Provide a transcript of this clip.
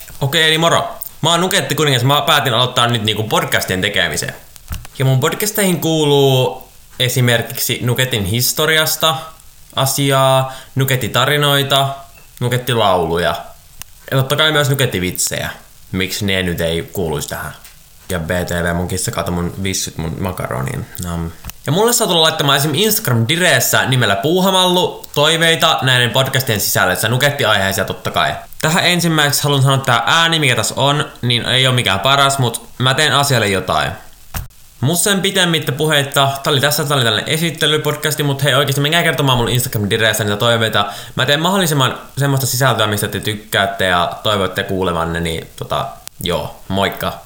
Okei, eli moro. Mä oon Nuketti Kuningas, mä päätin aloittaa nyt niinku podcastien tekemiseen. Ja mun podcasteihin kuuluu esimerkiksi Nuketin historiasta asiaa, Nuketti-tarinoita, Nuketti-lauluja ja totta kai myös Nuketti-vitsejä. Miksi ne nyt ei kuuluisi tähän? Ja BTV, mun kissa kaatoi mun vissyt mun makaroniin. Ja mulle saa tulla laittamaan esim. Instagram-direessä nimellä Puuhamallu toiveita näiden podcastien sisällössä, Nuketti-aiheisia totta kai. Tähän ensimmäiseksi haluan sanoa, että tää ääni mikä tässä on, niin ei oo mikään paras, mut mä teen asialle jotain. Musta sen pitemmittä puheitta, tää oli tällainen esittelypodcasti, mut hei oikeesti menkää kertomaan mulle Instagram-direessä niitä toiveita. Mä teen mahdollisimman semmoista sisältöä, mistä te tykkäätte ja toivotte kuulevanne, niin joo, moikka!